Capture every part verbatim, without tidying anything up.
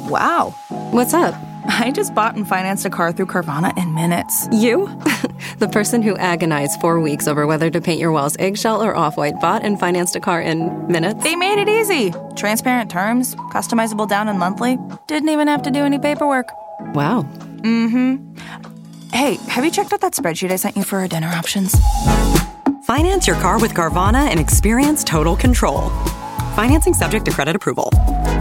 Wow. What's up? I just bought and financed a car through Carvana in minutes. You? The person who agonized four weeks over whether to paint your walls eggshell or off-white bought and financed a car in minutes? They made it easy. Transparent terms, customizable down and monthly. Didn't even have to do any paperwork. Wow. Mm-hmm. Hey, have you checked out that spreadsheet I sent you for our dinner options? Finance your car with Carvana and experience total control. Financing subject to credit approval.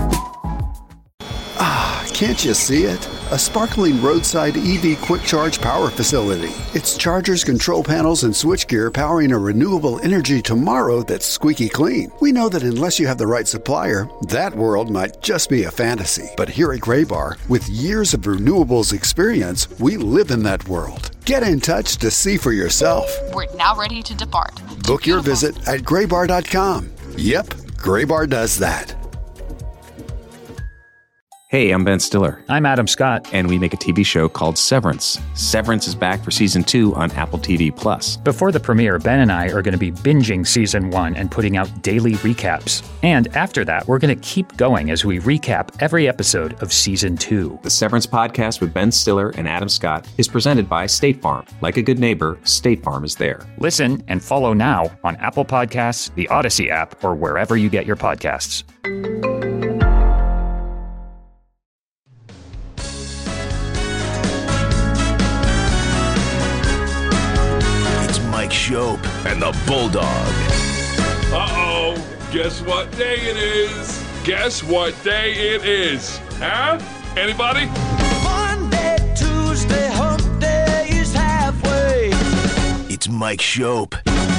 Ah, can't you see it? A sparkling roadside E V quick charge power facility. It's chargers, control panels, and switchgear powering a renewable energy tomorrow that's squeaky clean. We know that unless you have the right supplier, that world might just be a fantasy. But here at Graybar, with years of renewables experience, we live in that world. Get in touch to see for yourself. We're now ready to depart. Book your visit at graybar dot com. Yep, Graybar does that. Hey, I'm Ben Stiller. I'm Adam Scott. And we make a T V show called Severance. Severance is back for season two on Apple T V Plus. Before the premiere, Ben and I are going to be binging season one and putting out daily recaps. And after that, we're going to keep going as we recap every episode of season two. The Severance podcast with Ben Stiller and Adam Scott is presented by State Farm. Like a good neighbor, State Farm is there. Listen and follow now on Apple Podcasts, the Odyssey app, or wherever you get your podcasts. Mike Shope and the Bulldog. Uh-oh. Guess what day it is? Guess what day it is? Huh? Anybody? Monday, Tuesday, hump day is halfway. It's Mike Shope.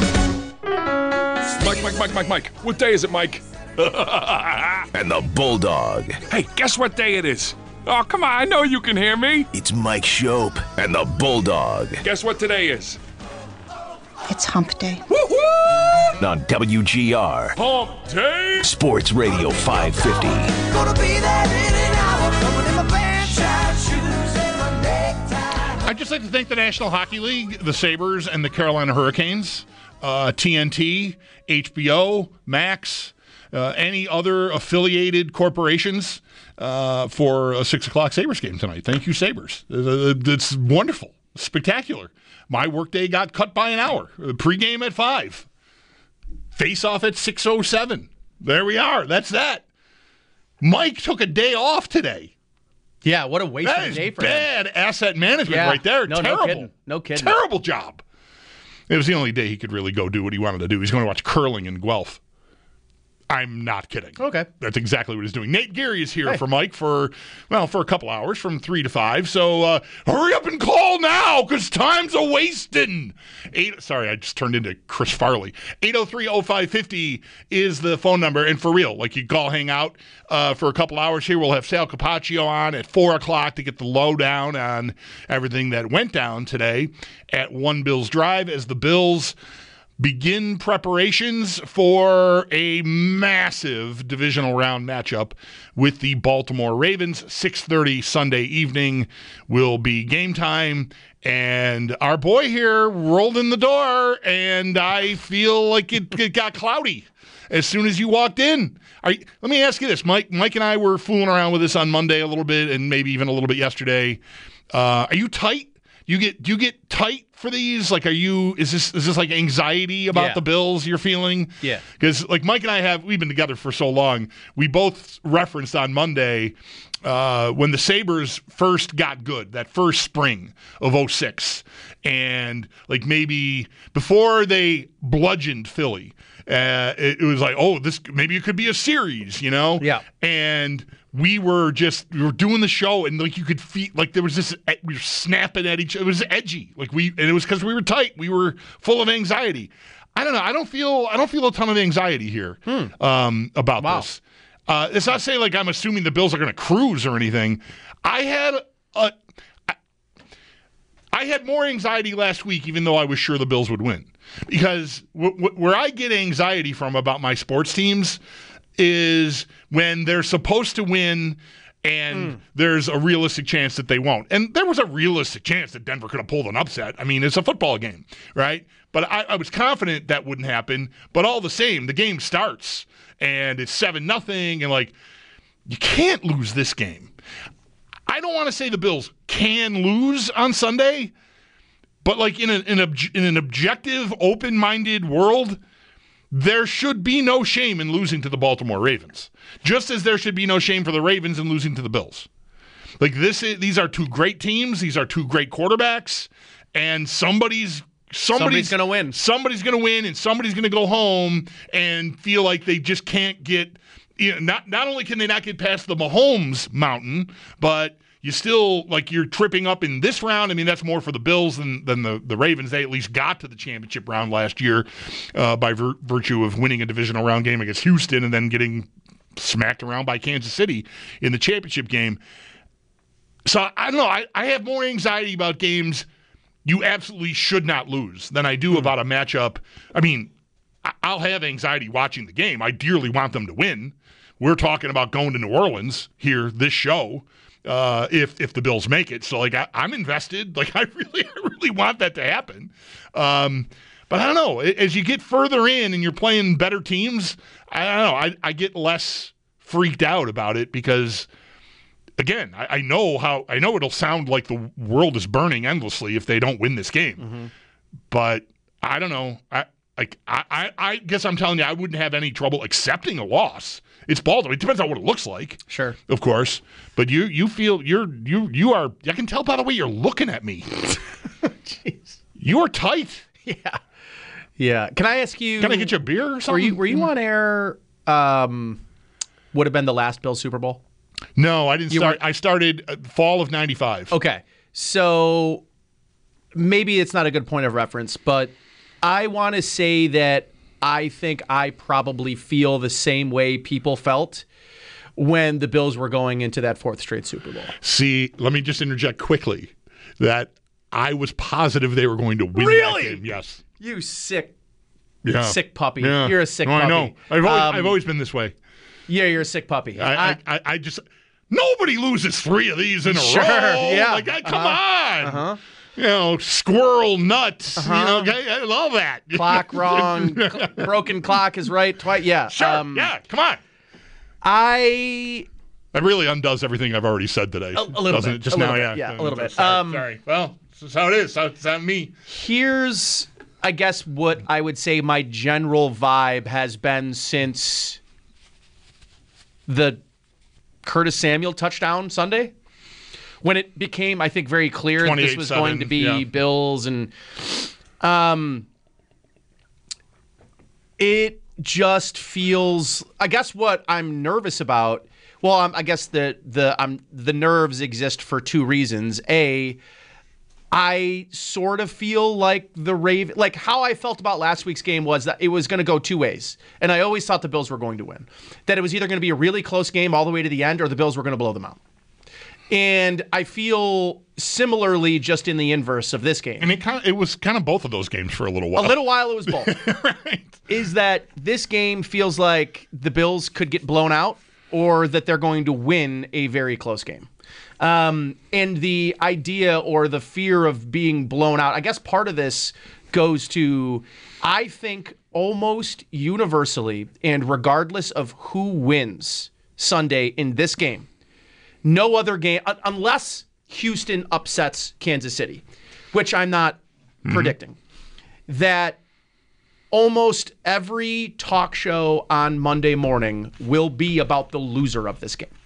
Mike, Mike, Mike, Mike, Mike. What day is it, Mike? And the Bulldog. Hey, guess what day it is? Oh, come on. I know you can hear me. It's Mike Shope and the Bulldog. Guess what today is? It's hump day. Woo-hoo! On W G R. Hump day. Sports Radio five fifty. Gonna be there in an hour. Coming in my franchise shoes and my necktie. I'd just like to thank the National Hockey League, the Sabres, and the Carolina Hurricanes, uh, T N T, H B O, Max, uh, any other affiliated corporations uh, for a six o'clock Sabres game tonight. Thank you, Sabres. It's wonderful. Spectacular. My workday got cut by an hour. Pre-game at five. Face-off at six oh seven. There we are. That's that. Mike took a day off today. Yeah, what a waste that of a is day for bad him. asset management yeah. right there. No, Terrible. no kidding. No kidding. Terrible job. It was the only day he could really go do what he wanted to do. He's going to watch curling in Guelph. I'm not kidding. Okay. That's exactly what he's doing. Nate Geary is here hey. for Mike for, well, for a couple hours from three to five. So uh, hurry up and call now because time's a wasting. Eight, sorry, I just turned into Chris Farley. eight oh three oh five five oh is the phone number. And for real, like you call, hang out uh, for a couple hours here. We'll have Sal Capaccio on at four o'clock to get the lowdown on everything that went down today at One Bills Drive as the Bills begin preparations for a massive divisional round matchup with the Baltimore Ravens. six thirty Sunday evening will be game time. And our boy here rolled in the door, and I feel like it, it got cloudy as soon as you walked in. Are you, let me ask you this. Mike Mike and I were fooling around with this on Monday a little bit and maybe even a little bit yesterday. Uh, are you tight? You get do you get tight for these? Like, are you is this is this like anxiety about yeah. the Bills you're feeling? Yeah. Because like Mike and I have we've been together for so long. We both referenced on Monday uh, when the Sabres first got good, that first spring of oh six, and like maybe before they bludgeoned Philly, uh, it, it was like, oh, this maybe it could be a series, you know? Yeah. And we were just we were doing the show, and like you could feel like there was this we were snapping at each other. It was edgy, like we and it was because we were tight. We were full of anxiety. I don't know. I don't feel I don't feel a ton of anxiety here hmm. um, about wow. this. Uh, it's not saying like I'm assuming the Bills are going to cruise or anything. I had a I, I had more anxiety last week, even though I was sure the Bills would win, because w- w- where I get anxiety from about my sports teams is when they're supposed to win and mm. there's a realistic chance that they won't. And there was a realistic chance that Denver could have pulled an upset. I mean, it's a football game, right? But I, I was confident that wouldn't happen. But all the same, the game starts and it's seven nothing, and like, you can't lose this game. I don't want to say the Bills can lose on Sunday, but like in, a, in, a, in an objective, open-minded world, there should be no shame in losing to the Baltimore Ravens, just as there should be no shame for the Ravens in losing to the Bills. Like this, is, these are two great teams. These are two great quarterbacks, and somebody's somebody's, somebody's going to win. Somebody's going to win, and somebody's going to go home and feel like they just can't get. You know, not not only can they not get past the Mahomes mountain, but you still, like, you're tripping up in this round. I mean, that's more for the Bills than, than the, the Ravens. They at least got to the championship round last year uh, by vir- virtue of winning a divisional round game against Houston and then getting smacked around by Kansas City in the championship game. So, I don't know. I, I have more anxiety about games you absolutely should not lose than I do mm-hmm. about a matchup. I mean, I, I'll have anxiety watching the game. I dearly want them to win. We're talking about going to New Orleans here, this show. Uh, if if the Bills make it, so like I, I'm invested. Like I really, I really want that to happen. Um, but I don't know. As you get further in and you're playing better teams, I don't know. I, I get less freaked out about it because, again, I, I know how I know it'll sound like the world is burning endlessly if they don't win this game. Mm-hmm. But I don't know. I like I, I I guess I'm telling you, I wouldn't have any trouble accepting a loss. It's Baltimore. It depends on what it looks like. Sure. Of course. But you you feel you're you you are I can tell by the way you're looking at me. Jeez. You are tight. Yeah. Yeah. Can I ask you Can I get you a beer or something? Were you were you on air um would have been the last Bills Super Bowl? No, I didn't you start were, I started uh, fall of ninety-five. Okay. So maybe it's not a good point of reference, but I want to say that I think I probably feel the same way people felt when the Bills were going into that fourth straight Super Bowl. See, let me just interject quickly that I was positive they were going to win really? that game. Yes. You sick, yeah. sick puppy. Yeah. You're a sick no, puppy. I know. I've always, um, I've always been this way. Yeah, you're a sick puppy. I, I, I, I just nobody loses three of these in a sure, row. Yeah. Like, come uh-huh. on. Uh-huh. You know, squirrel nuts. Uh-huh. You know, I, I love that. Clock wrong. cl- broken clock is right twice. Yeah. Sure. Um, yeah. Come on. I. That really undoes everything I've already said today. A, a little doesn't bit. It? Just a now, little yeah. bit. Yeah, a little bit. Sorry. Um, sorry. Well, this is how it is. It's not me. Here's, I guess, what I would say my general vibe has been since the Curtis Samuel touchdown Sunday. When it became, I think, very clear that this was going to be yeah. Bills, and um, it just feels. I guess what I'm nervous about. Well, I'm, I guess the the I'm the nerves exist for two reasons. A, I sort of feel like the Raven, like how I felt about last week's game was that it was going to go two ways, and I always thought the Bills were going to win. That it was either going to be a really close game all the way to the end, or the Bills were going to blow them out. And I feel similarly just in the inverse of this game. And it kind of, it was kind of both of those games for a little while. A little while it was both. Right. Is that this game feels like the Bills could get blown out or that they're going to win a very close game. Um, and the idea or the fear of being blown out, I guess part of this goes to, I think almost universally, and regardless of who wins Sunday in this game, no other game, unless Houston upsets Kansas City, which I'm not mm-hmm. predicting, that almost every talk show on Monday morning will be about the loser of this game.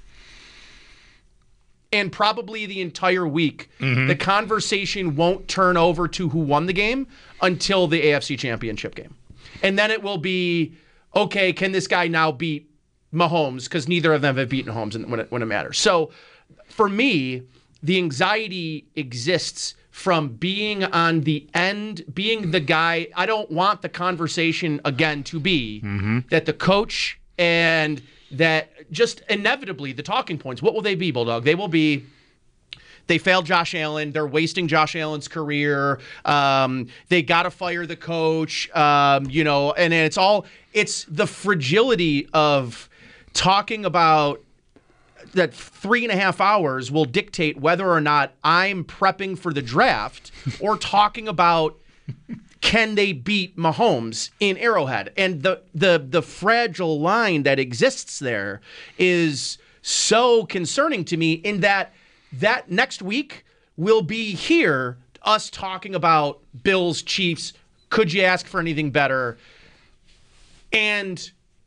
And probably the entire week, mm-hmm. the conversation won't turn over to who won the game until the A F C Championship game. And then it will be, okay, can this guy now beat Mahomes, because neither of them have beaten Mahomes when it, when it matters. So for me, the anxiety exists from being on the end, being the guy. I don't want the conversation again to be mm-hmm. that the coach and that just inevitably the talking points, what will they be, Bulldog? They will be, they failed Josh Allen. They're wasting Josh Allen's career. Um, they got to fire the coach, um, you know, and it's all, it's the fragility of talking about that three and a half hours will dictate whether or not I'm prepping for the draft or talking about can they beat Mahomes in Arrowhead. And the the the fragile line that exists there is so concerning to me in that that next week will be here, us talking about Bills, Chiefs. Could you ask for anything better? And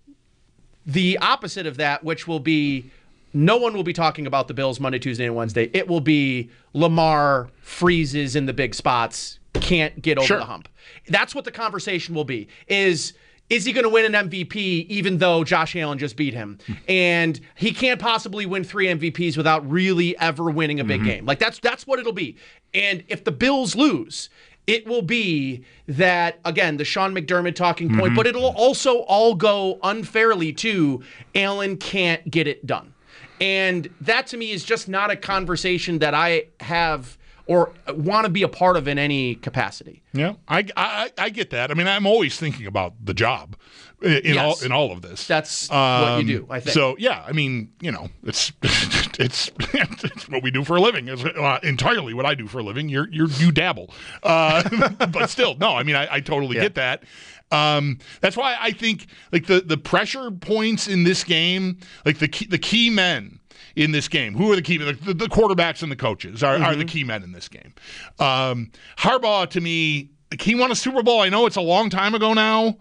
the opposite of that, which will be no one will be talking about the Bills Monday, Tuesday, and Wednesday. It will be Lamar freezes in the big spots, can't get over Sure. the hump. That's what the conversation will be. Is is he going to win an M V P even though Josh Allen just beat him? And he can't possibly win three M V Ps without really ever winning a big Mm-hmm. game. Like that's that's what it'll be. And if the Bills lose, it will be that, again, the Sean McDermott talking point, Mm-hmm. but it'll also all go unfairly to Allen can't get it done. And that to me is just not a conversation that I have or want to be a part of in any capacity. Yeah, I, I I get that. I mean, I'm always thinking about the job in Yes. all in all of this. That's what you do, I think. So yeah, I mean, you know, it's it's it's what we do for a living. It's uh, entirely what I do for a living. You're you're you dabble, uh, but still, no. I mean, I, I totally Yeah. get that. Um, that's why I think like the the pressure points in this game, like the key, the key men in this game. Who are the key? The, the quarterbacks and the coaches are, mm-hmm. are the key men in this game. Um, Harbaugh, to me, like, he won a Super Bowl. I know it's a long time ago now,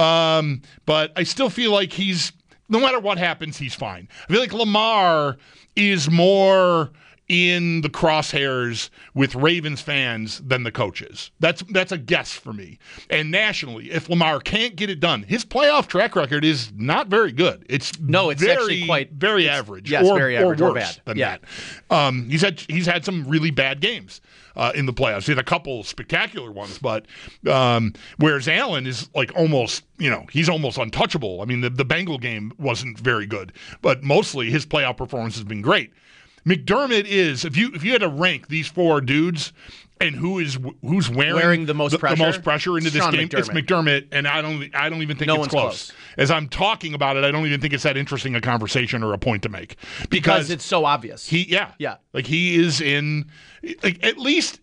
um, but I still feel like he's, no matter what happens, he's fine. I feel like Lamar is more in the crosshairs with Ravens fans than the coaches. That's that's a guess for me. And nationally, if Lamar can't get it done, his playoff track record is not very good. It's no, it's very, actually quite very average. Yes, or, very average or or worse bad. than Yeah. that. Um, he's had he's had some really bad games uh, in the playoffs. He had a couple spectacular ones, but um, whereas Allen is like almost, you know, he's almost untouchable. I mean, the, the Bengal game wasn't very good, but mostly his playoff performance has been great. McDermott is, if you if you had to rank these four dudes and who is who's wearing, Wearing the most the, pressure? the most pressure into this Sean game, McDermott. it's McDermott, and I don't I don't even think No it's one's close. close. As I'm talking about it, I don't even think it's that interesting a conversation or a point to make because, Because it's so obvious. he yeah Yeah. like he is in like at least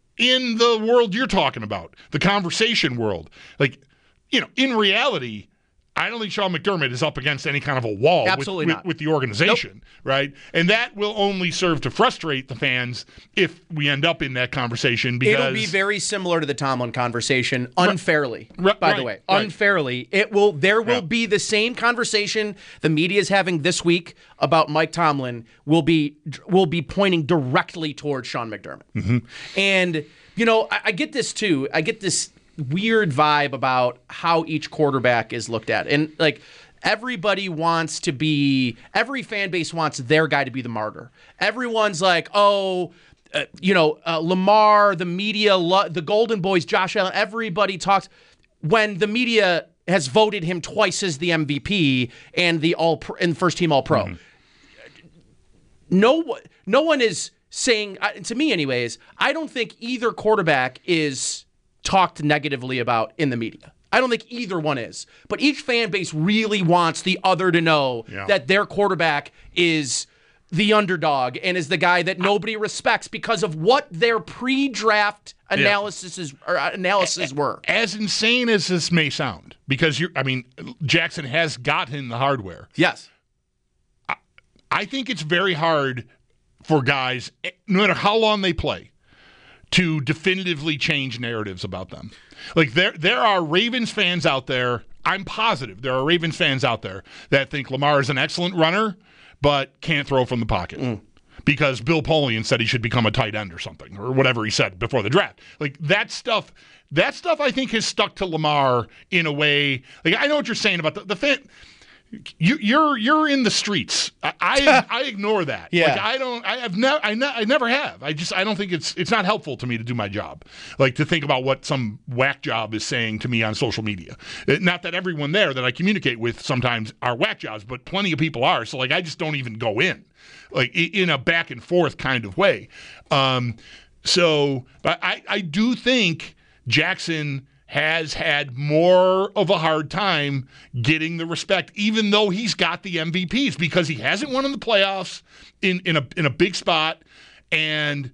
in the world you're talking about, the conversation world. Like, you know, in reality, I don't think Sean McDermott is up against any kind of a wall Absolutely with, not. with, with the organization, right? And that will only serve to frustrate the fans if we end up in that conversation. Because It'll be very similar to the Tomlin conversation, unfairly. Right, by right, the way, right. unfairly, it will. There will Yeah. be the same conversation the media is having this week about Mike Tomlin will be will be pointing directly towards Sean McDermott. Mm-hmm. And you know, I, I get this too. I get this weird vibe about how each quarterback is looked at, and like. Everybody wants to be, every fan base wants their guy to be the martyr. Everyone's like, oh, uh, you know, uh, Lamar, the media, lo- the Golden Boys, Josh Allen, everybody talks. When the media has voted him twice as the M V P and the all pro, and first team All Pro. Mm-hmm. No, no one is saying, uh, to me anyways, I don't think either quarterback is talked negatively about in the media. I don't think either one is. But each fan base really wants the other to know Yeah. that their quarterback is the underdog and is the guy that nobody respects because of what their pre-draft analysis is, or analysis were. As insane as this may sound, because you're, I mean, Jackson has gotten the hardware. Yes. I, I think it's very hard for guys, no matter how long they play, to definitively change narratives about them. Like there there are Ravens fans out there, I'm positive there are Ravens fans out there that think Lamar is an excellent runner, but can't throw from the pocket. Mm. Because Bill Polian said he should become a tight end or something, or whatever he said before the draft. Like that stuff, that stuff I think has stuck to Lamar in a way. Like I know what you're saying about the, the fan. You, you're you're in the streets. I I, I ignore that. Yeah. Like I don't. I have never. I, ne- I never have. I just. I don't think it's. It's not helpful to me to do my job. Like to think about what some whack job is saying to me on social media. Uh, Not that everyone there that I communicate with sometimes are whack jobs, but plenty of people are. So like I just don't even go in, like i- in a back and forth kind of way. Um. So, but I I do think Jackson has had more of a hard time getting the respect, even though he's got the M V Ps, because he hasn't won in the playoffs in, in a in a big spot, and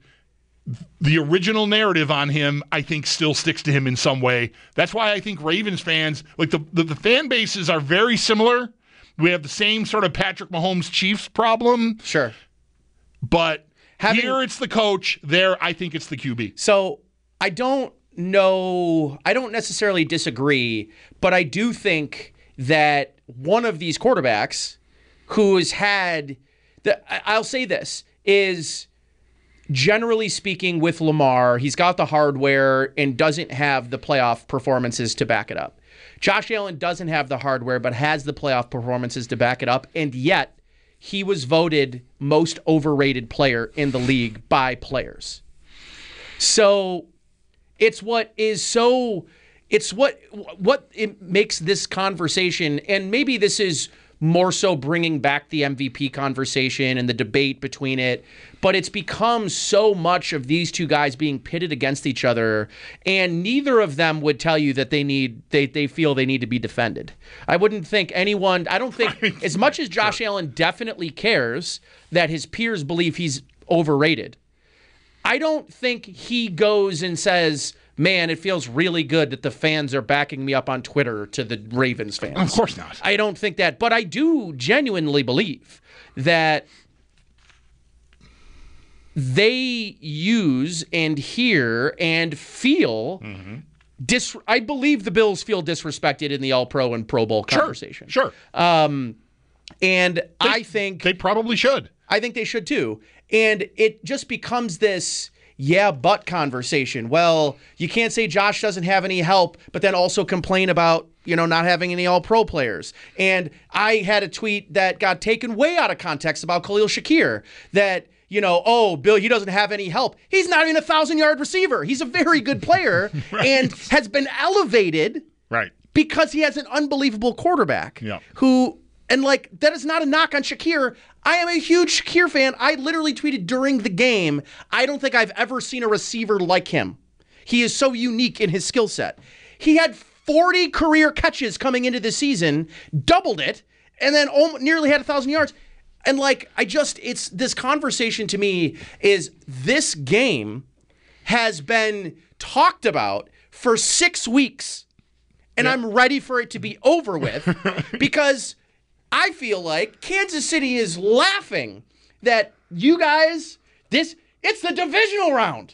the original narrative on him, I think, still sticks to him in some way. That's why I think Ravens fans, like the, the, the fan bases are very similar. We have the same sort of Patrick Mahomes Chiefs problem. Sure. But Having, Here it's the coach. There, I think it's the Q B. So I don't know. I don't necessarily disagree, but I do think that one of these quarterbacks who has had the, I'll say this, is generally speaking with Lamar, he's got the hardware and doesn't have the playoff performances to back it up. Josh Allen doesn't have the hardware, but has the playoff performances to back it up, and yet he was voted most overrated player in the league by players. So it's what is so, it's what what it makes this conversation, and maybe this is more so bringing back the M V P conversation and the debate between it, but it's become so much of these two guys being pitted against each other, and neither of them would tell you that they need they they feel they need to be defended. I wouldn't think anyone, I don't think, as much as Josh Allen definitely cares that his peers believe he's overrated, I don't think he goes and says, man, it feels really good that the fans are backing me up on Twitter to the Ravens fans. Of course not. I don't think that. But I do genuinely believe that they use and hear and feel mm-hmm. dis- I believe the Bills feel disrespected in the All-Pro and Pro Bowl sure, conversation. Sure. Um, and they, I think... They probably should. I think they should too. And it just becomes this... yeah, but conversation. Well, you can't say Josh doesn't have any help, but then also complain about, you know, not having any all-pro players. And I had a tweet that got taken way out of context about Khalil Shakir that, you know, oh, Bill, he doesn't have any help. He's not even a thousand-yard receiver. He's a very good player right. and has been elevated right. because he has an unbelievable quarterback yeah. who... And, like, that is not a knock on Shakir. I am a huge Shakir fan. I literally tweeted during the game, I don't think I've ever seen a receiver like him. He is so unique in his skill set. He had forty career catches coming into the season, doubled it, and then almost, nearly had one thousand yards. And, like, I just, it's, this conversation to me is this game has been talked about for six weeks, and yeah. I'm ready for it to be over with because... I feel like Kansas City is laughing that you guys, this, it's the divisional round.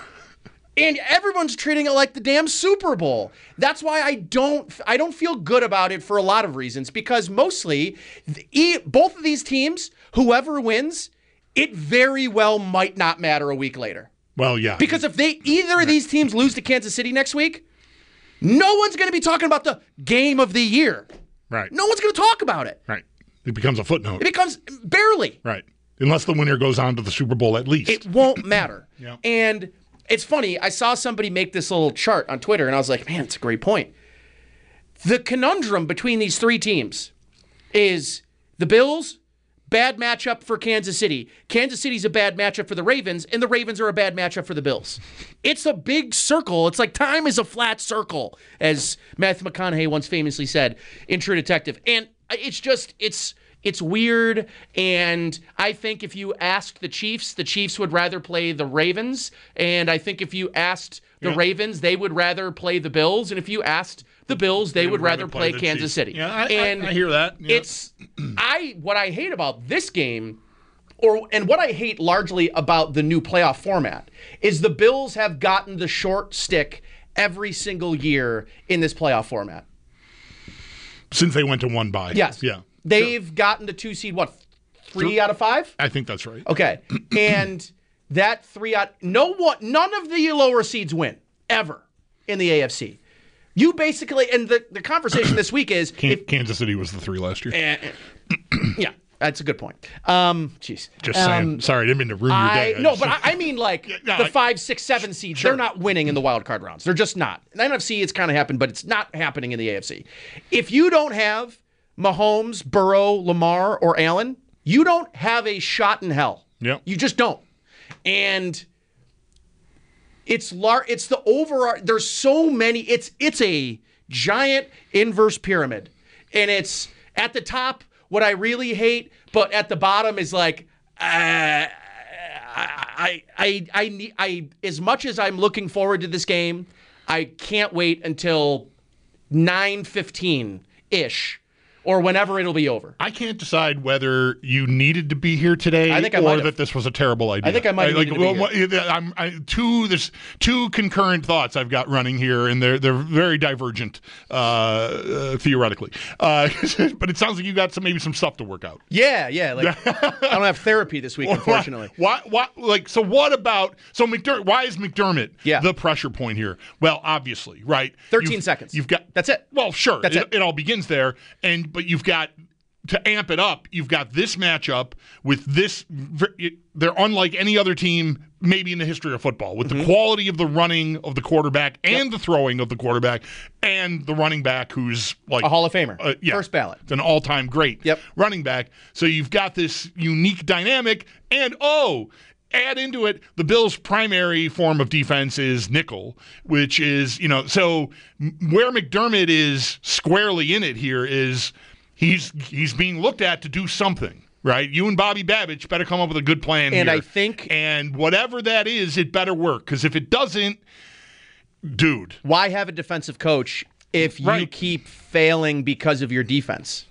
And everyone's treating it like the damn Super Bowl. That's why I don't, I don't feel good about it for a lot of reasons, because mostly the, both of these teams, whoever wins, it very well might not matter a week later. Well, yeah. Because if they, either of these teams lose to Kansas City next week, no one's going to be talking about the game of the year. Right. No one's going to talk about it. Right. It becomes a footnote. It becomes barely. Right. Unless the winner goes on to the Super Bowl at least. It won't matter. yeah. And it's funny. I saw somebody make this little chart on Twitter, and I was like, man, it's a great point. The conundrum between these three teams is the Bills, bad matchup for Kansas City. Kansas City's a bad matchup for the Ravens, and the Ravens are a bad matchup for the Bills. It's a big circle. It's like time is a flat circle, as Matthew McConaughey once famously said in True Detective. And it's just, it's it's weird, and I think if you asked the Chiefs, the Chiefs would rather play the Ravens, and I think if you asked the yeah. Ravens, they would rather play the Bills, and if you asked the Bills, they, they would, would rather, rather play, play Kansas Chiefs. City. Yeah, I, and I, I hear that. Yeah. It's I what I hate about this game, or and what I hate largely about the new playoff format, is the Bills have gotten the short stick every single year in this playoff format. Since they went to one bye. Yes. Yeah. They've sure. gotten the two seed, what, three Th- out of five? I think that's right. Okay. And that three out, no one, none of the lower seeds win, ever, in the A F C. You basically, and the, the conversation this week is... Can, if, Kansas City was the three last year. Uh, yeah, that's a good point. Um, jeez. Just um, saying. Sorry, I didn't mean to ruin I, your day. No, but I, I mean like yeah, no, the I, five, six, seven seeds, sure. they're not winning in the wild card rounds. They're just not. In the N F C, it's kind of happened, but it's not happening in the A F C. If you don't have Mahomes, Burrow, Lamar, or Allen, you don't have a shot in hell. Yep. You just don't. And... It's lar- It's the overall. There's so many. It's it's a giant inverse pyramid, and it's at the top what I really hate, but at the bottom is like uh, I I I I need I as much as I'm looking forward to this game, I can't wait until nine fifteen ish or whenever it'll be over. I can't decide whether you needed to be here today I think I or might have. that this was a terrible idea. I think I might have like, needed to be well, here. I'm, I, two, there's two concurrent thoughts I've got running here, and they're they're very divergent uh, uh, theoretically. Uh, but it sounds like you got some maybe some stuff to work out. Yeah, yeah. Like I don't have therapy this week, unfortunately. Why, why, like, so what about, so McDermott, why is McDermott yeah. the pressure point here? Well, obviously, right? thirteen you've, seconds. You've got, that's it. Well, sure. That's it, it. It all begins there. And, but you've got, to amp it up, you've got this matchup with this, they're unlike any other team maybe in the history of football, with mm-hmm. the quality of the running of the quarterback and yep. the throwing of the quarterback and the running back who's like a Hall of Famer, uh, yeah, first ballot, an all-time great yep. running back. So you've got this unique dynamic, and oh, add into it, the Bills' primary form of defense is nickel, which is, you know, so where McDermott is squarely in it here is he's he's being looked at to do something. Right, you and Bobby Babich better come up with a good plan and here. I think, and whatever that is, it better work. Because if it doesn't, dude, why have a defensive coach if you right. keep failing because of your defense?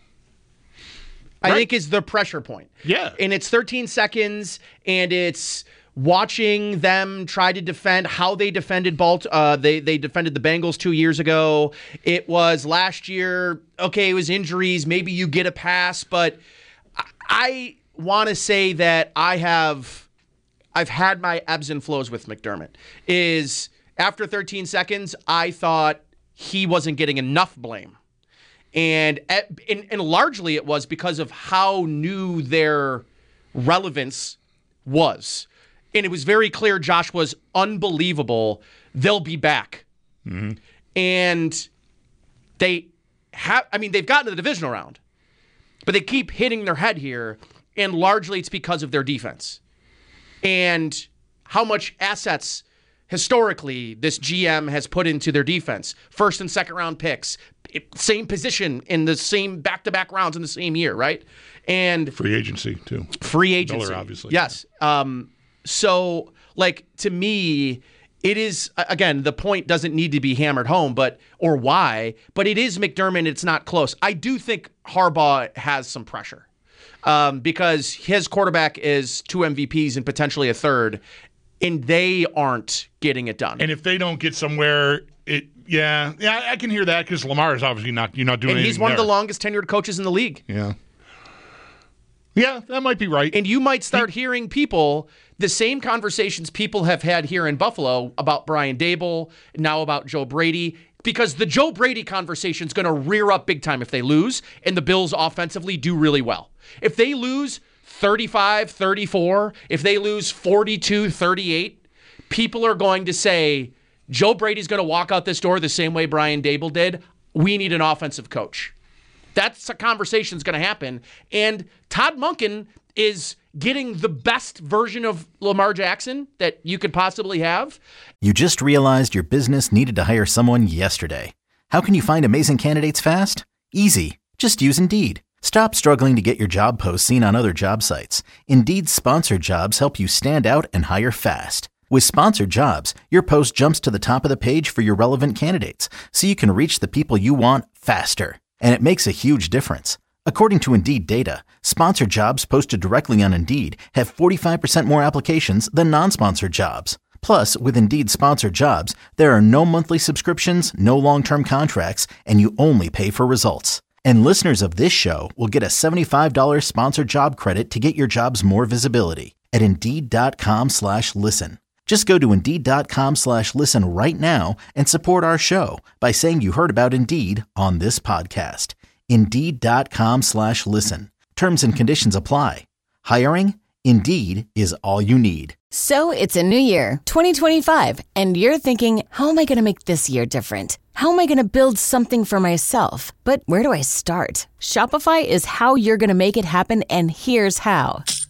I right. think is the pressure point. Yeah, and it's thirteen seconds, and it's watching them try to defend how they defended Balt. Uh, they they defended the Bengals two years ago. It was last year. Okay, it was injuries. Maybe you get a pass, but I want to say that I have, I've had my ebbs and flows with McDermott. Is after thirteen seconds, I thought he wasn't getting enough blame. And, and, and largely it was because of how new their relevance was. And it was very clear Josh was unbelievable. They'll be back. Mm-hmm. And they have, I mean, they've gotten to the divisional round. But they keep hitting their head here, and largely it's because of their defense. And how much assets, historically, this G M has put into their defense. First and second round picks, same position in the same back-to-back rounds in the same year, right? And free agency, too. Free agency. Miller, obviously. Yes. Um, so, like, to me, it is, again, the point doesn't need to be hammered home, but or why, but it is McDermott. It's not close. I do think Harbaugh has some pressure um, because his quarterback is two M V Ps and potentially a third, and they aren't getting it done. And if they don't get somewhere, it yeah, yeah, I can hear that because Lamar is obviously not you're not doing. And anything he's one there. of the longest tenured coaches in the league. Yeah. Yeah, that might be right. And you might start he, hearing people, the same conversations people have had here in Buffalo about Brian Daboll, now about Joe Brady, because the Joe Brady conversation is going to rear up big time if they lose, and the Bills offensively do really well. If they lose thirty-five thirty-four, if they lose forty-two thirty-eight, people are going to say, Joe Brady's going to walk out this door the same way Brian Daboll did. We need an offensive coach. That's a conversation that's going to happen. And Todd Monken is getting the best version of Lamar Jackson that you could possibly have. You just realized your business needed to hire someone yesterday. How can you find amazing candidates fast? Easy. Just use Indeed. Stop struggling to get your job posts seen on other job sites. Indeed's sponsored jobs help you stand out and hire fast. With sponsored jobs, your post jumps to the top of the page for your relevant candidates, so you can reach the people you want faster. And it makes a huge difference. According to Indeed data, sponsored jobs posted directly on Indeed have forty-five percent more applications than non-sponsored jobs. Plus, with Indeed sponsored jobs, there are no monthly subscriptions, no long-term contracts, and you only pay for results. And listeners of this show will get a seventy-five dollars sponsored job credit to get your jobs more visibility at Indeed.com slash listen. Just go to Indeed.com slash listen right now and support our show by saying you heard about Indeed on this podcast. Indeed.com slash listen. Terms and conditions apply. Hiring? Indeed is all you need. So it's a new year, twenty twenty-five, and you're thinking, how am I going to make this year different? How am I going to build something for myself? But where do I start? Shopify is how you're going to make it happen, and here's how.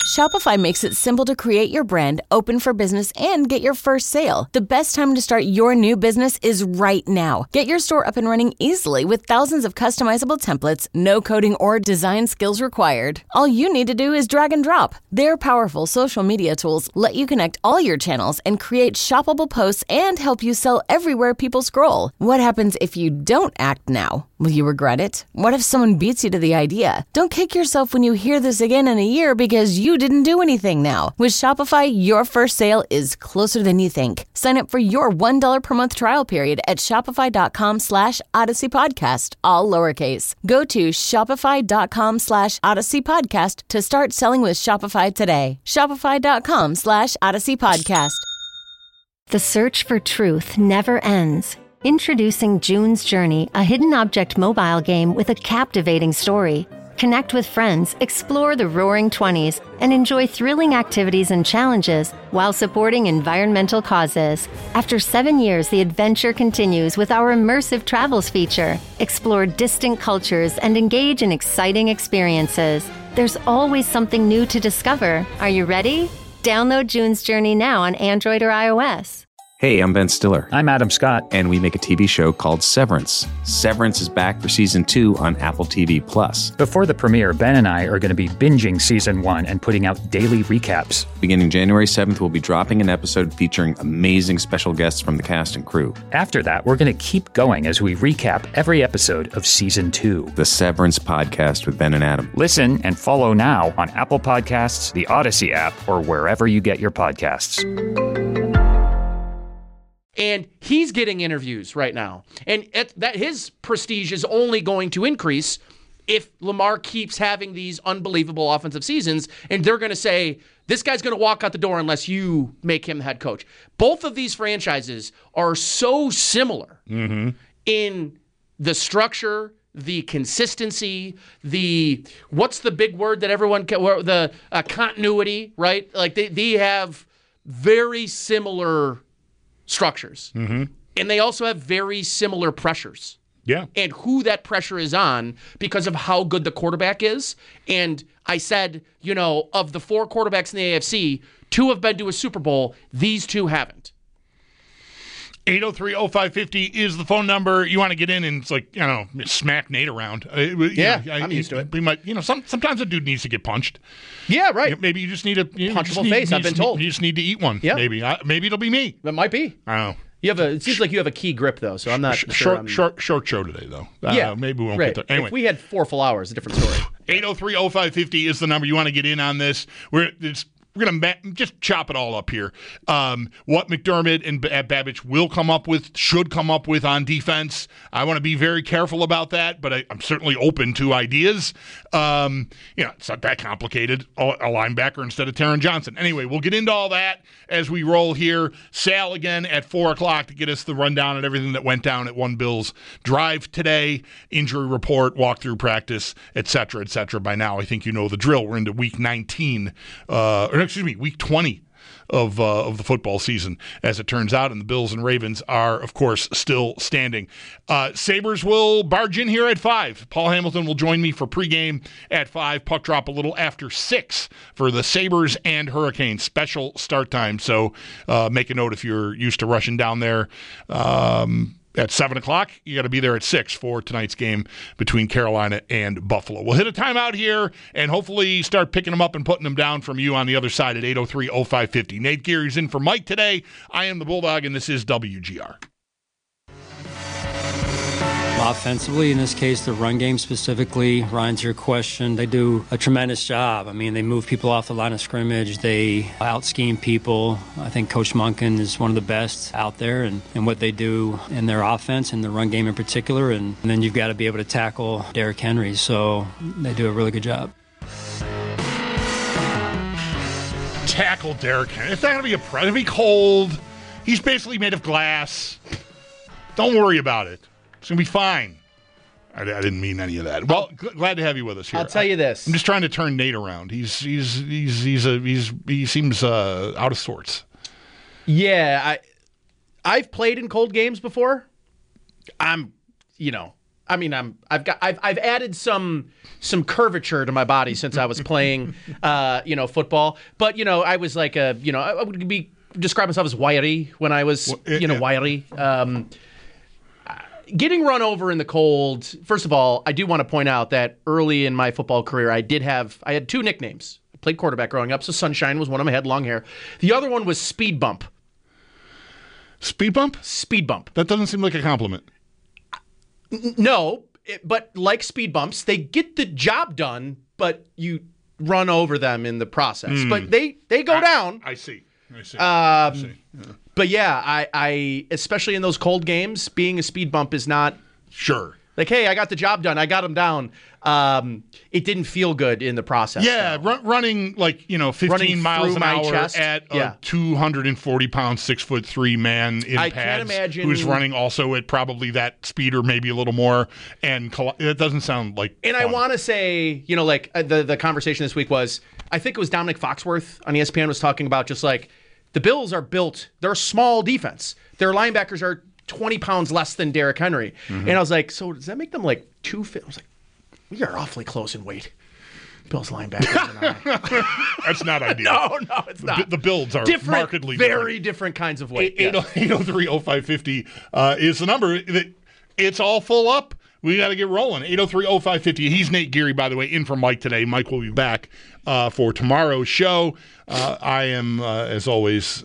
Shopify makes it simple to create your brand, open for business, and get your first sale. The best time to start your new business is right now. Get your store up and running easily with thousands of customizable templates, no coding or design skills required. All you need to do is drag and drop. Their powerful social media tools let you connect all your channels and create shoppable posts and help you sell everywhere people scroll. What happens if you don't act now? Will you regret it? What if someone beats you to the idea? Don't kick yourself when you hear this again in a year because you didn't do anything now. With Shopify, your first sale is closer than you think. Sign up for your one dollar per month trial period at shopify.com slash Odyssey Podcast, all lowercase. Go to shopify.com slash Odyssey Podcast to start selling with Shopify today. Shopify.com slash Odyssey Podcast. The search for truth never ends. Introducing June's Journey, a hidden object mobile game with a captivating story. Connect with friends, explore the Roaring Twenties, and enjoy thrilling activities and challenges while supporting environmental causes. After seven years, the adventure continues with our immersive travels feature. Explore distant cultures and engage in exciting experiences. There's always something new to discover. Are you ready? Download June's Journey now on Android or iOS. Hey, I'm Ben Stiller. I'm Adam Scott. And we make a T V show called Severance. Severance is back for season two on Apple T V Plus. Before the premiere, Ben and I are going to be binging season one and putting out daily recaps. Beginning January seventh, we'll be dropping an episode featuring amazing special guests from the cast and crew. After that, we're going to keep going as we recap every episode of season two. The Severance Podcast with Ben and Adam. Listen and follow now on Apple Podcasts, the Odyssey app, or wherever you get your podcasts. And he's getting interviews right now. And it, that his prestige is only going to increase if Lamar keeps having these unbelievable offensive seasons. And they're going to say, this guy's going to walk out the door unless you make him the head coach. Both of these franchises are so similar mm-hmm. in the structure, the consistency, the, what's the big word that everyone, can, the uh, continuity, right? Like they, they have very similar structures. Mm-hmm. And they also have very similar pressures. Yeah. And who that pressure is on because of how good the quarterback is. And I said, you know, of the four quarterbacks in the A F C, two have been to a Super Bowl. These two haven't. eight oh three oh five five oh is the phone number. You want to get in and it's like, you know, smack Nate around. Uh, yeah, know, I'm I, used to it. We might, you know, some, sometimes a dude needs to get punched. Yeah, right. Maybe you just need a you punchable just need, face. You I've been just, told. You just need to eat one. Yeah. Maybe. I, maybe it'll be me. That might be. I don't know. You have a. It seems like you have a key grip though, so I'm not short, sure. I'm, short, short show today though. Uh, yeah, maybe we won't right. get there. Anyway, if we had four full hours, a different story. eight oh three oh five five oh is the number. You want to get in on this? We're it's. We're going to just chop it all up here. Um, what McDermott and B- Babich will come up with, should come up with on defense. I want to be very careful about that, but I, I'm certainly open to ideas. Um, you know, it's not that complicated. A, a linebacker instead of Taron Johnson. Anyway, we'll get into all that as we roll here. Sal again at four o'clock to get us the rundown on everything that went down at One Bills Drive today. Injury report, walkthrough practice, et cetera, et cetera. By now, I think you know the drill. We're into week nineteen. Uh, or excuse me, week twenty of uh, of the football season, as it turns out, and the Bills and Ravens are, of course, still standing. Uh, Sabres will barge in here at five. Paul Hamilton will join me for pregame at five. Puck drop a little after six for the Sabres and Hurricanes. Special start time, so uh, make a note if you're used to rushing down there. Um, At seven o'clock, you got to be there at six for tonight's game between Carolina and Buffalo. We'll hit a timeout here and hopefully start picking them up and putting them down from you on the other side at eight oh three oh five five oh. Nate Geary's in for Mike today. I am the Bulldog, and this is W G R. Offensively, in this case, the run game specifically, Ryan, to your question, they do a tremendous job. I mean, they move people off the line of scrimmage. They out-scheme people. I think Coach Monken is one of the best out there in, in what they do in their offense, and the run game in particular. And, and then you've got to be able to tackle Derrick Henry. So they do a really good job. Tackle Derrick Henry. It's not going to be a problem. It'll be cold. He's basically made of glass. Don't worry about it. It's going to be fine. I, I didn't mean any of that. Well, gl- glad to have you with us here. I'll tell you this. I'm just trying to turn Nate around. He's he's he's he's a he's he seems uh, out of sorts. Yeah, I I've played in cold games before. I'm, you know, I mean, I'm I've got I've I've added some some curvature to my body since I was playing, uh, you know, football. But you know, I was like a you know I would be describe myself as wiry when I was well, it, you know yeah. wiry. Um, Getting run over in the cold, first of all, I do want to point out that early in my football career, I did have, I had two nicknames. I played quarterback growing up, so Sunshine was one of them. I had long hair. The other one was Speed Bump. Speed Bump? Speed Bump. That doesn't seem like a compliment. No, it, but like speed bumps, they get the job done, but you run over them in the process. Mm. But they, they go I, down. I see. I see. Um, I see. Yeah. But yeah, I, I, especially in those cold games, being a speed bump is not sure. Like, hey, I got the job done. I got him down. Um, it didn't feel good in the process. Yeah, run, running like you know, fifteen running miles an hour chest. at yeah. a two hundred forty pound, six foot three man in I pads, can't imagine who's running also at probably that speed or maybe a little more. And it doesn't sound like. And fun. I want to say, you know, like uh, the the conversation this week was, I think it was Dominic Foxworth on E S P N was talking about just like the Bills are built. They're a small defense. Their linebackers are twenty pounds less than Derrick Henry. Mm-hmm. And I was like, so does that make them like two fit? I was like, we are awfully close in weight. Bills linebackers and I. That's not ideal. No, no, it's not. The, the builds are different, markedly very different. different kinds of weight. eight oh three oh five fifty uh, is the number. It's all full up. We got to get rolling. eight oh three oh five fifty. He's Nate Geary, by the way, in for Mike today. Mike will be back uh, for tomorrow's show. Uh, I am, uh, as always,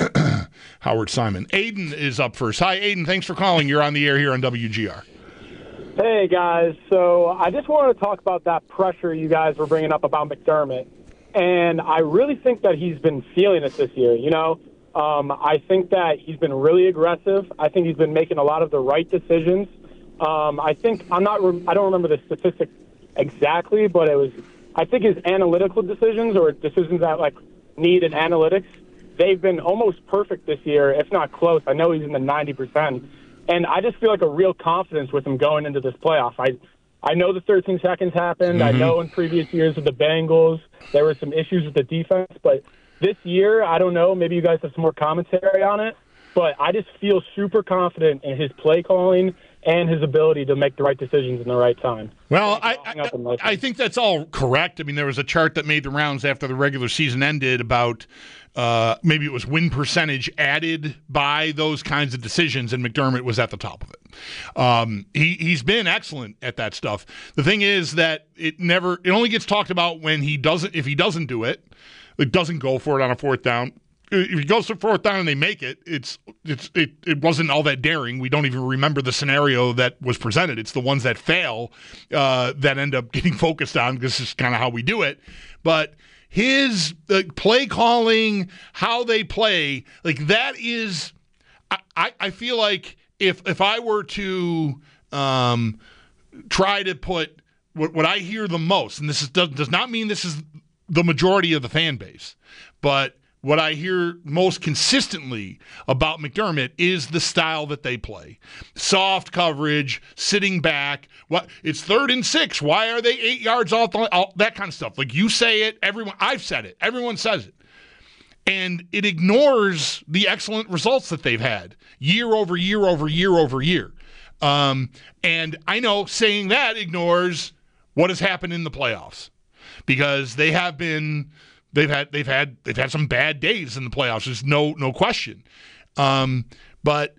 Howard Simon. Aiden is up first. Hi, Aiden. Thanks for calling. You're on the air here on W G R. Hey, guys. So I just wanted to talk about that pressure you guys were bringing up about McDermott. And I really think that he's been feeling it this year, you know. Um, I think that he's been really aggressive. I think he's been making a lot of the right decisions. Um, I think I'm not. I don't remember the statistic exactly, but it was. I think his analytical decisions or decisions that like need an analytics, they've been almost perfect this year, if not close. I know he's in the ninety percent, and I just feel like a real confidence with him going into this playoff. I I know the thirteen seconds happened. Mm-hmm. I know in previous years with the Bengals there were some issues with the defense, but this year I don't know. Maybe you guys have some more commentary on it, but I just feel super confident in his play calling and his ability to make the right decisions in the right time. Well, I I, I think that's all correct. I mean, there was a chart that made the rounds after the regular season ended about uh, maybe it was win percentage added by those kinds of decisions, and McDermott was at the top of it. Um, he, he's been excellent at that stuff. The thing is that it never it only gets talked about when he doesn't if he doesn't do it, it doesn't go for it on a fourth down. If he goes to fourth down and they make it, it's it's it, it wasn't all that daring. We don't even remember the scenario that was presented. It's the ones that fail uh, that end up getting focused on because this is kind of how we do it. But his uh, play calling, how they play, like that is, I, I feel like if if I were to um, try to put what, what I hear the most, and this is, does, does not mean this is the majority of the fan base, but what I hear most consistently about McDermott is the style that they play. Soft coverage, sitting back. What it's third and six. Why are they eight yards off the all, that kind of stuff. Like you say it, everyone I've said it. Everyone says it. And it ignores the excellent results that they've had year over year over year over year. Um, and I know saying that ignores what has happened in the playoffs because they have been They've had they've had they've had some bad days in the playoffs. There's no no question, um, but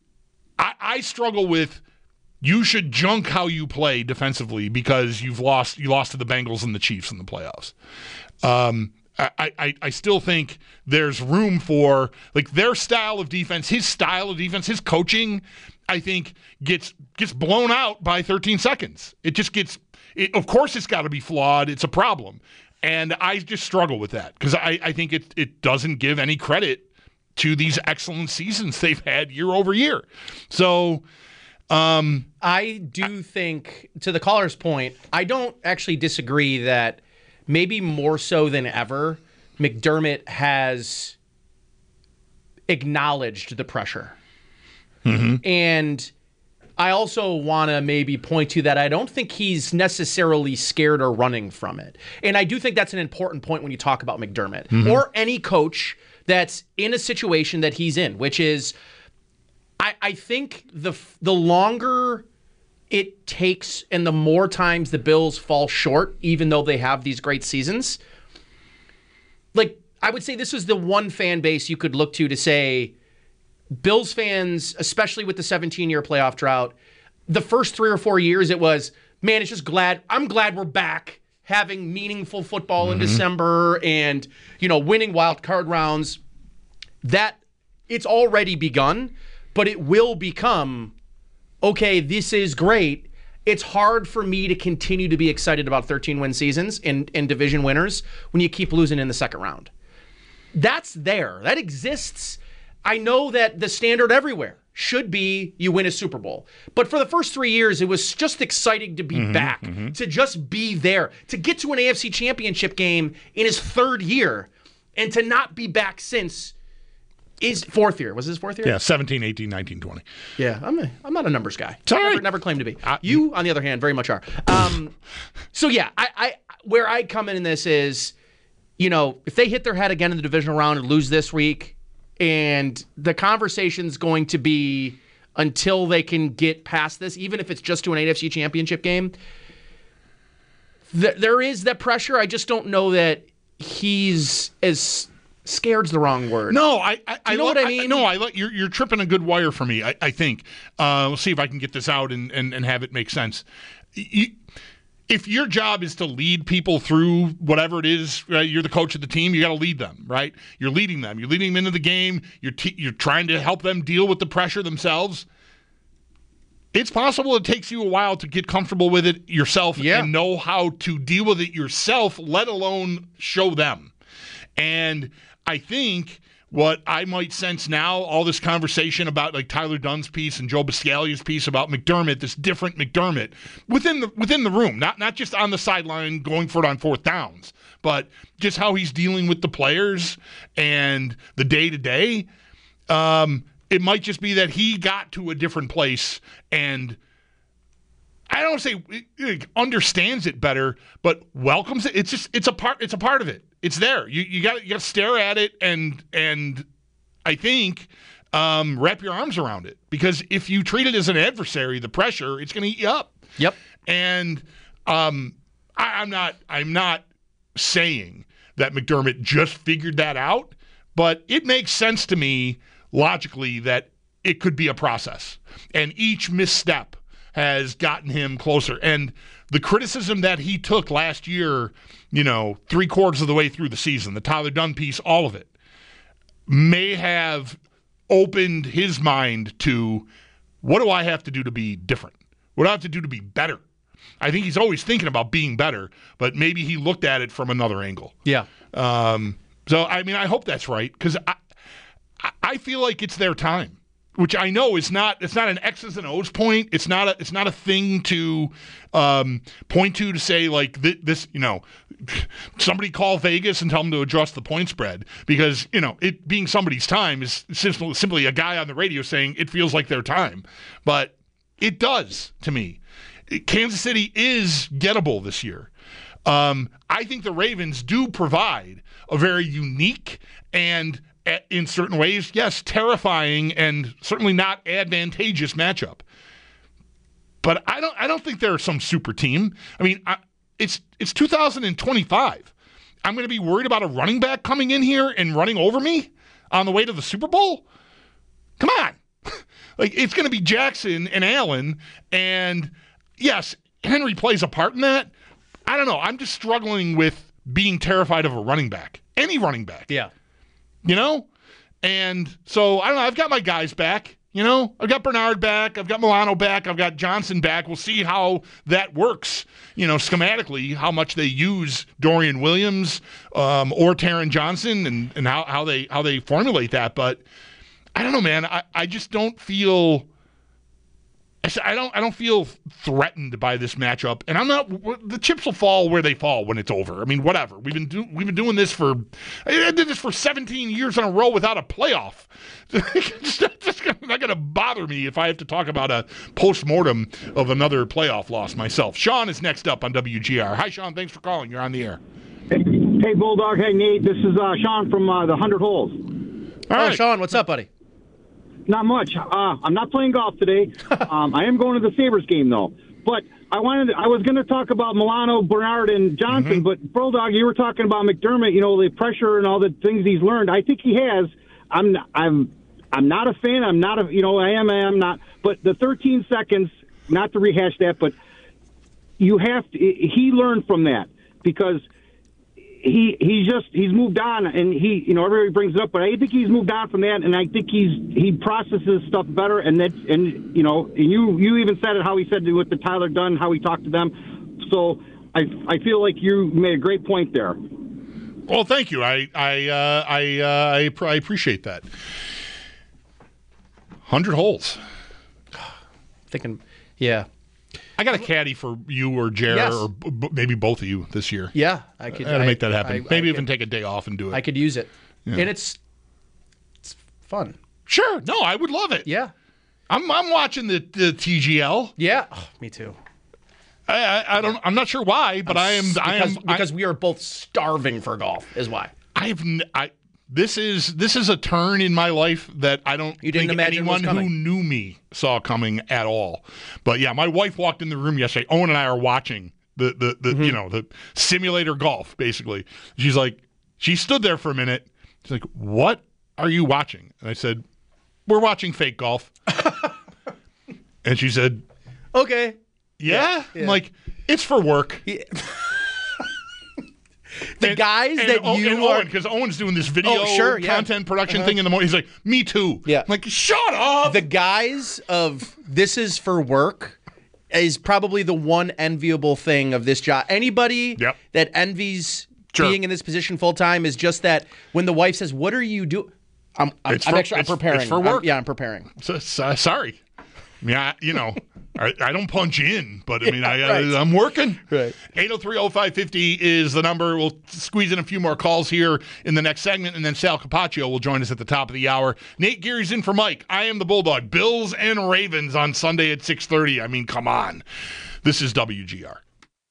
I, I struggle with you should junk how you play defensively because you've lost you lost to the Bengals and the Chiefs in the playoffs. Um, I, I I still think there's room for like their style of defense, his style of defense, his coaching. I think gets gets blown out by thirteen seconds. It just gets. It, of course, it's got to be flawed. It's a problem. And I just struggle with that because I, I think it it doesn't give any credit to these excellent seasons they've had year over year. So um, I do I, think, to the caller's point, I don't actually disagree that maybe more so than ever, McDermott has acknowledged the pressure. Mm-hmm. And I also want to maybe point to that I don't think he's necessarily scared or running from it. And I do think that's an important point when you talk about McDermott mm-hmm. or any coach that's in a situation that he's in, which is I, I think the the longer it takes, and the more times the Bills fall short, even though they have these great seasons, like, I would say this is the one fan base you could look to to say, Bills fans, especially with the seventeen-year playoff drought, the first three or four years it was, man, it's just glad, I'm glad we're back having meaningful football mm-hmm. in December and, you know, winning wild card rounds. That, it's already begun, but it will become, okay, this is great. It's hard for me to continue to be excited about thirteen-win seasons and, and division winners when you keep losing in the second round. That's there. That exists. I know that the standard everywhere should be you win a Super Bowl. But for the first three years, it was just exciting to be mm-hmm, back, mm-hmm. to just be there, to get to an A F C Championship game in his third year, and to not be back since his fourth year. Was his fourth year? Yeah, seventeen, eighteen, nineteen, twenty. Yeah, I'm a, I'm not a numbers guy. It's all right. Never, never claimed to be. Uh, you, on the other hand, very much are. Um, so yeah, I, I where I come in in this is, you know, if they hit their head again in the divisional round and lose this week, and the conversation's going to be until they can get past this, even if it's just to an A F C Championship game, th- there is that pressure. I just don't know that he's as scared's the wrong word. No, I, I, Do you know I what I mean. I, no, I let you're you're tripping a good wire for me. I, I think. Uh, we'll see if I can get this out and and, and have it make sense. You, If your job is to lead people through whatever it is, right, you're the coach of the team, you got to lead them, right? You're leading them. You're leading them into the game. You're te- you're trying to help them deal with the pressure themselves. It's possible it takes you a while to get comfortable with it yourself yeah. and know how to deal with it yourself, let alone show them. And I think what I might sense now, all this conversation about like Tyler Dunn's piece and Joe Biscaglia's piece about McDermott, this different McDermott within the within the room, not not just on the sideline going for it on fourth downs, but just how he's dealing with the players and the day to day. Um, it might just be that he got to a different place and I don't say understands it better, but welcomes it. It's just it's a part. It's a part of it. It's there. You you got you got to stare at it and and I think um, wrap your arms around it, because if you treat it as an adversary, the pressure, it's going to eat you up. Yep. And um, I, I'm not I'm not saying that McDermott just figured that out, but it makes sense to me logically that it could be a process, and each misstep has gotten him closer. And the criticism that he took last year, you know, three quarters of the way through the season, the Tyler Dunn piece, all of it, may have opened his mind to, what do I have to do to be different? What do I have to do to be better? I think he's always thinking about being better, but maybe he looked at it from another angle. Yeah. Um, so, I mean, I hope that's right, because I, I feel like it's their time. Which I know is not, it's not an X's and O's point. It's not a, it's not a thing to um, point to to say like th- this, you know, somebody call Vegas and tell them to adjust the point spread, because, you know, it being somebody's time is simply, simply a guy on the radio saying it feels like their time. But it does to me. Kansas City is gettable this year. Um, I think the Ravens do provide a very unique and, in certain ways, yes, terrifying and certainly not advantageous matchup. But I don't I don't think they're some super team. I mean, I, it's it's two thousand twenty-five. I'm going to be worried about a running back coming in here and running over me on the way to the Super Bowl? Come on. Like, it's going to be Jackson and Allen, and yes, Henry plays a part in that. I don't know. I'm just struggling with being terrified of a running back. Any running back. Yeah. You know? And so, I don't know, I've got my guys back. You know? I've got Bernard back. I've got Milano back. I've got Johnson back. We'll see how that works, you know, schematically, how much they use Dorian Williams um, or Taron Johnson, and, and how, how they how they formulate that. But I don't know, man. I, I just don't feel... I don't I don't feel threatened by this matchup, and I'm not. The chips will fall where they fall when it's over. I mean, whatever. We've been do, we've been doing this for. I did this for seventeen years in a row without a playoff. It's not, just not going to bother me if I have to talk about a post-mortem of another playoff loss myself. Sean is next up on W G R. Hi, Sean. Thanks for calling. You're on the air. Hey, hey Bulldog. Hey, Nate. This is uh, Sean from uh, the Hundred Holes. All right, oh, Sean. What's up, buddy? Not much. Uh, I'm not playing golf today. um, I am going to the Sabres game, though. But I wanted. To, I was going to talk about Milano, Bernard, and Johnson, mm-hmm. but Bulldog, you were talking about McDermott. You know, the pressure and all the things he's learned. I think he has. I'm. I'm. I'm not a fan. I'm not a. You know, I am. I am not. But the thirteen seconds. Not to rehash that, but you have to. He learned from that because he he's just he's moved on, and he you know everybody brings it up, but I think he's moved on from that, and I think he's he processes stuff better, and that and you know and you you even said it how he said it with the Tyler Dunn, how he talked to them, so I I feel like you made a great point there. Well, thank you. I I uh, I uh, I, pr- I appreciate that. Hundred holes. Thinking, yeah. I got a caddy for you or Jared yes. or b- maybe both of you this year. Yeah, I could. I gotta I, make that happen. I, maybe I even could, take a day off and do it. I could use it, yeah. and it's it's fun. Sure, no, I would love it. Yeah, I'm I'm watching the, the T G L. Yeah, oh, me too. I, I I don't I'm not sure why, but I'm, I am because, I am because I, we are both starving for golf is why. I've I this is this is a turn in my life that I don't you didn't think imagine anyone was coming. who knew me saw coming at all. But yeah, my wife walked in the room yesterday. Owen and I are watching the the, the mm-hmm. you know the simulator golf basically. She's like she stood there for a minute. She's like, "What are you watching?" And I said, "We're watching fake golf." And she said, "Okay, yeah." yeah. I'm like, "It's for work." Yeah. The and, guys and, that and, you and are, Owen, because Owen's doing this video oh, sure, yeah. content production uh-huh. thing in the morning. He's like, "Me too." Yeah, I'm like, shut up. The guys of this is for work is probably the one enviable thing of this job. Anybody yep. that envies sure. being in this position full time is just that when the wife says, "What are you doing?" I'm, I'm, it's I'm for, actually I'm preparing. It's for work. I'm, yeah, I'm preparing. So, so, sorry. I mean, I, you know, I, I don't punch in, but I mean, yeah, I, right. I, I'm working. Right. eight oh three oh five fifty is the number. We'll squeeze in a few more calls here in the next segment, and then Sal Capaccio will join us at the top of the hour. Nate Geary's in for Mike. I am the Bulldog. Bills and Ravens on Sunday at six thirty. I mean, come on. This is W G R.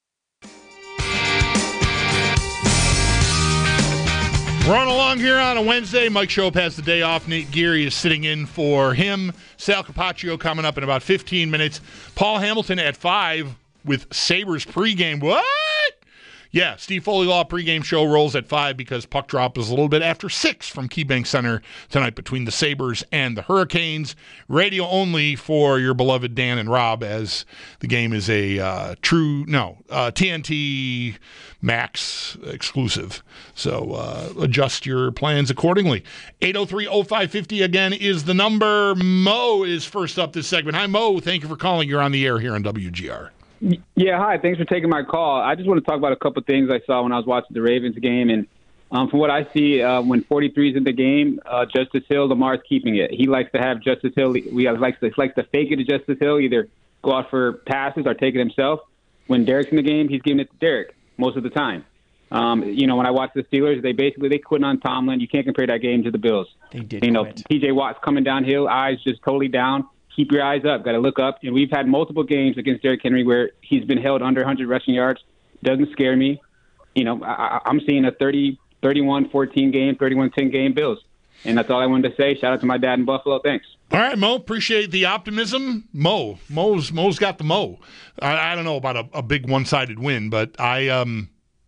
We're on along here on a Wednesday. Mike Shope has the day off. Nate Geary is sitting in for him. Sal Capaccio coming up in about fifteen minutes. Paul Hamilton at five with Sabres pregame. What? Yeah, Steve Foley Law pregame show rolls at five because puck drop is a little bit after six from KeyBank Center tonight between the Sabres and the Hurricanes. Radio only for your beloved Dan and Rob, as the game is a uh, true, no, uh, T N T Max exclusive. So uh, adjust your plans accordingly. eight oh three oh five fifty again is the number. Mo is first up this segment. Hi, Mo. Thank you for calling. You're on the air here on W G R. Yeah, hi. Thanks for taking my call. I just want to talk about a couple of things I saw when I was watching the Ravens game. And um, from what I see, uh, when forty-three is in the game, uh, Justice Hill, Lamar's keeping it. He likes to have Justice Hill. We likes to, likes to fake it to Justice Hill, either go out for passes or take it himself. When Derek's in the game, he's giving it to Derek most of the time. Um, you know, when I watch the Steelers, they basically they quit on Tomlin. You can't compare that game to the Bills. They did. You know, quit. T J Watt's coming downhill, eyes just totally down. Keep your eyes up. Got to look up. And we've had multiple games against Derrick Henry where he's been held under one hundred rushing yards. Doesn't scare me. You know, I, I'm seeing a thirty, thirty-one fourteen game, thirty-one ten game Bills. And that's all I wanted to say. Shout out to my dad in Buffalo. Thanks. All right, Mo. Appreciate the optimism. Mo. Mo's Mo's got the Mo. I, I don't know about a, a big one-sided win, but I um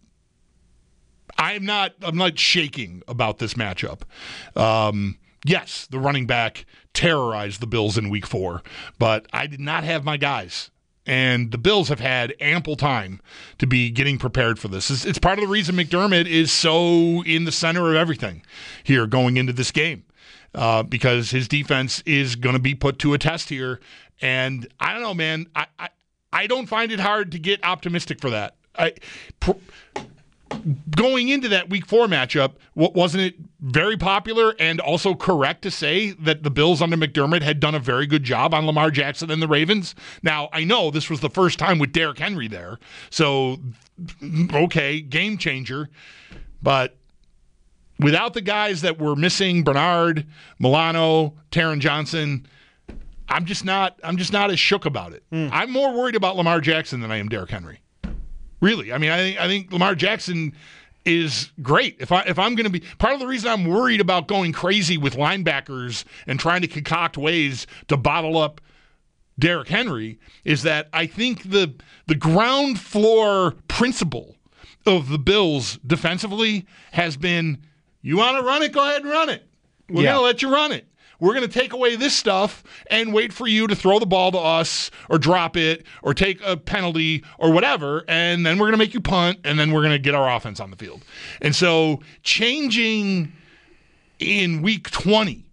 I'm not I'm not shaking about this matchup. Um Yes, the running back terrorized the Bills in week four, but I did not have my guys. And the Bills have had ample time to be getting prepared for this. It's, it's part of the reason McDermott is so in the center of everything here going into this game, uh, because his defense is going to be put to a test here. And I don't know, man. I, I, I don't find it hard to get optimistic for that. I... Pr- Going into that week four matchup, wasn't it very popular and also correct to say that the Bills under McDermott had done a very good job on Lamar Jackson and the Ravens? Now, I know this was the first time with Derrick Henry there, so, okay, game changer. But without the guys that were missing, Bernard, Milano, Taron Johnson, I'm just not I'm just not as shook about it. Mm. I'm more worried about Lamar Jackson than I am Derrick Henry. Really, I mean, I think I think Lamar Jackson is great. If I if I'm going to be part of the reason I'm worried about going crazy with linebackers and trying to concoct ways to bottle up Derrick Henry is that I think the the ground floor principle of the Bills defensively has been, you want to run it, go ahead and run it. We're Yeah. going to let you run it. We're going to take away this stuff and wait for you to throw the ball to us or drop it or take a penalty or whatever, and then we're going to make you punt, and then we're going to get our offense on the field. And so changing in week twenty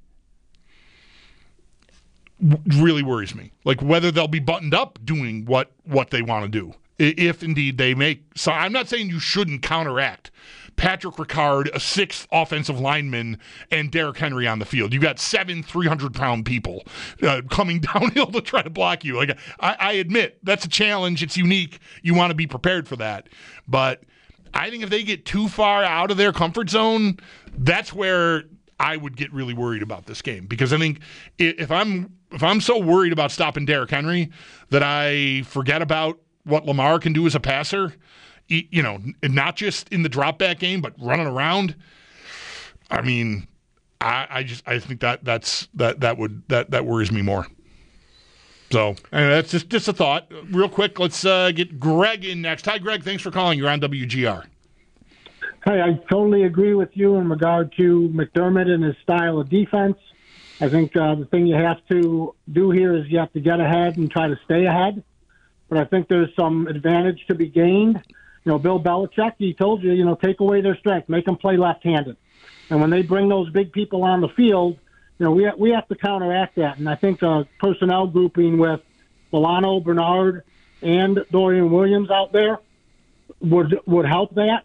really worries me. Like whether they'll be buttoned up doing what, what they want to do. If indeed they make, so I'm not saying you shouldn't counteract Patrick Ricard, a sixth offensive lineman, and Derrick Henry on the field. You got seven three hundred pound people uh, coming downhill to try to block you. Like I, I admit that's a challenge. It's unique. You want to be prepared for that. But I think if they get too far out of their comfort zone, that's where I would get really worried about this game, because I think if I'm if I'm so worried about stopping Derrick Henry that I forget about what Lamar can do as a passer, you know, not just in the drop back game, but running around. I mean, I, I just I think that that's that that would that that worries me more. So anyway, that's just just a thought. Real quick, let's uh, get Greg in next. Hi, Greg. Thanks for calling. You're on W G R. Hey, I totally agree with you in regard to McDermott and his style of defense. I think uh, the thing you have to do here is you have to get ahead and try to stay ahead. But I think there's some advantage to be gained. You know, Bill Belichick, he told you, you know, take away their strength, make them play left-handed. And when they bring those big people on the field, you know, we ha- we have to counteract that. And I think the personnel grouping with Milano, Bernard, and Dorian Williams out there would would help that.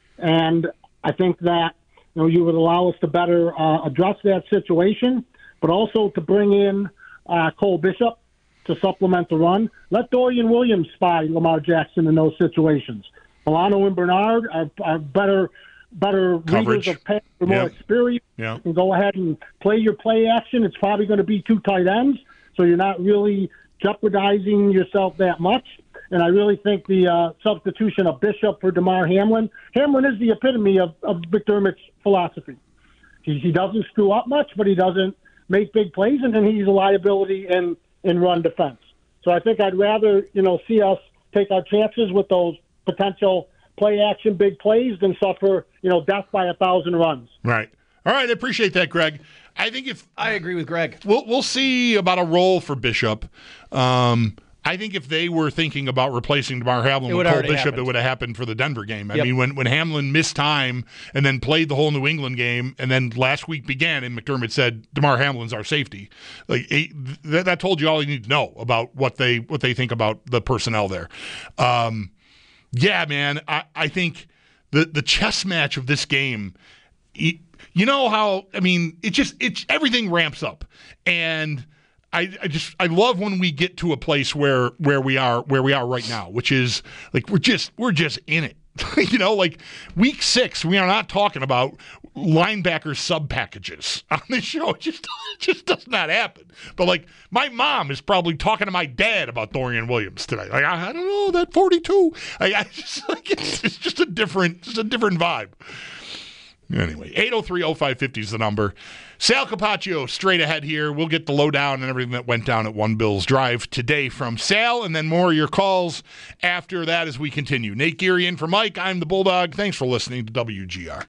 And I think that, you know, you would allow us to better uh, address that situation, but also to bring in uh, Cole Bishop to supplement the run. Let Dorian Williams spy Lamar Jackson in those situations. Milano and Bernard are, are better better Coverage. readers of pass, they're more Yep. experienced. Yeah. You can go ahead and play your play action. It's probably going to be two tight ends, so you're not really jeopardizing yourself that much. And I really think the uh, substitution of Bishop for DeMar Hamlin, Hamlin is the epitome of, of McDermott's philosophy. He, he doesn't screw up much, but he doesn't make big plays, and then he's a liability in in run defense. So I think I'd rather, you know, see us take our chances with those potential play action big plays than suffer, you know, death by a thousand runs. Right. All right. I appreciate that, Greg. I think if I agree with Greg, we'll we'll see about a role for Bishop. Um, I think if they were thinking about replacing DeMar Hamlin It with would Cole already Bishop, happened. it would have happened for the Denver game. I Yep. mean, when, when Hamlin missed time and then played the whole New England game, and then last week began, and McDermott said DeMar Hamlin's our safety. Like it, that, that told you all you need to know about what they what they think about the personnel there. Um, yeah, man, I, I think the the chess match of this game. You, you know how I mean? It just it's everything ramps up and. I, I just I love when we get to a place where where we are where we are right now, which is like we're just we're just in it. You know, like week six, we are not talking about linebacker sub packages on this show. It just it just does not happen. But like my mom is probably talking to my dad about Dorian Williams today. Like I, I don't know that forty-two. I, I just like it's, it's just a different just a different vibe. Anyway, eight oh three oh five fifty is the number. Sal Capaccio straight ahead here. We'll get the lowdown and everything that went down at One Bills Drive today from Sal, and then more of your calls after that as we continue. Nate Geary in for Mike. I'm the Bulldog. Thanks for listening to W G R.